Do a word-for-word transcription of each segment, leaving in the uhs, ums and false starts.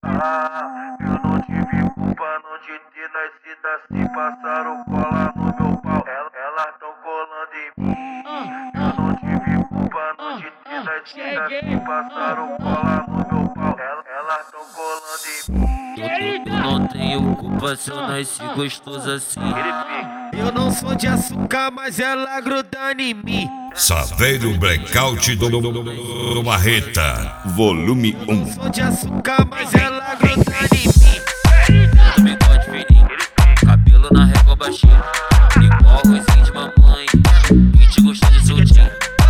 Ah, eu não tive culpa não de ter nascido assim. Passaram cola no meu pau, elas, elas tão colando em mim. Eu não tive culpa não de ter nascido assim. Passaram cola no meu pau, elas, elas tão colando em mim. Eu, eu não tenho culpa se eu nasci gostoso assim. Eu não sou de açúcar, mas ela grudando em mim. Saveiro Blackout do, do, do, do Marreta, volume um. Eu sou de açúcar, mas ela grudando em mim. Do bigode fininho, cabelo na régua baixinho, igual arrozinho de mamãe, e te gostou de soltinho.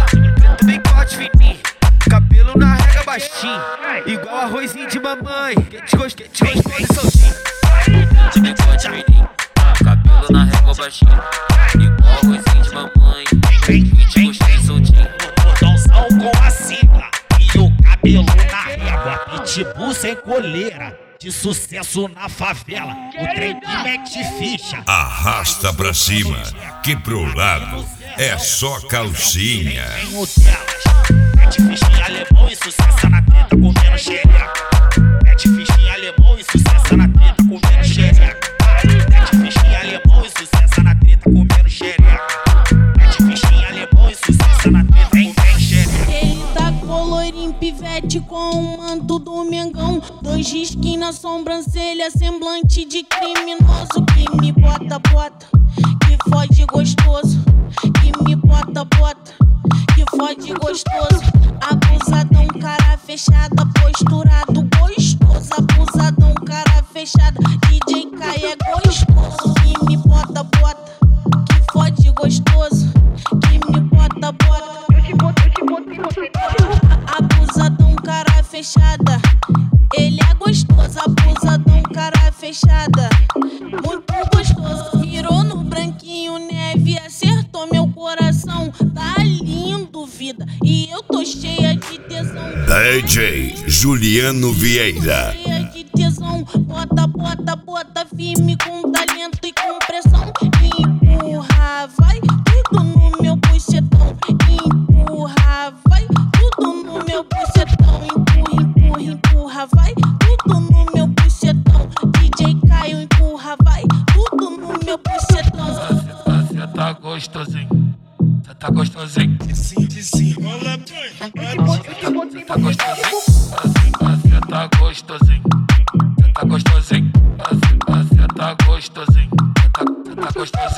Do bigode fininho, cabelo na régua baixinho, igual arrozinho de mamãe, que te gostou de soltinho. Do bigode fininho, cabelo na régua baixinho, igual arrozinho de mamãe, e te gostou de soltinho. Botãozão com a sigla e o cabelo na régua, pitbull sem coleira, de sucesso na favela, o trem que mete ficha. Arrasta pra cima, que pro lado é só calcinha. Tem o delas, mete fichinha alemão e sucesso na treta comendo xereca. Mete fichinha alemão e sucesso na treta comendo xereca. Mete fichinha alemão e sucesso na treta comendo xereca. Mete fichinha alemão e sucesso na treta comendo xereca. Ele tá colorinho pivete com o manto do Mengão, dois risquinhos na sobrancelha, semblante de criminoso. Que me bota, bota, que fode gostoso. Que me bota, bota, que fode gostoso. Abusadão, cara fechada, posturado gostoso. Abusadão, cara fechada, D J Kai é gostoso. Que me bota, bota, que fode gostoso. Que me bota, bota, eu te boto, eu te boto, eu te boto. Abusadão, cara fechada, ele é gostoso. Abusadão, cara fechada, muito gostoso. Virou no branquinho neve, acertou meu coração. Tá lindo, vida, e eu tô cheia de tesão. D J Juliano Vieira. Cheia de tesão, bota, bota, bota firme com talento e com pressão. Empurra, vai tudo no meu bucetão. Empurra, vai tudo no meu bucetão. Empurra, empurra, empurra, vai tudo no meu bucetão. D J Caio, empurra, vai tudo no meu bucetão. Cê tá gostosinho, cê tá gostosinho. Sim, sim, rola, Cê tá gostosinho, cê tá gostosinho, cê tá gostosinho, cê tá gostosinho, cê tá gostosinho.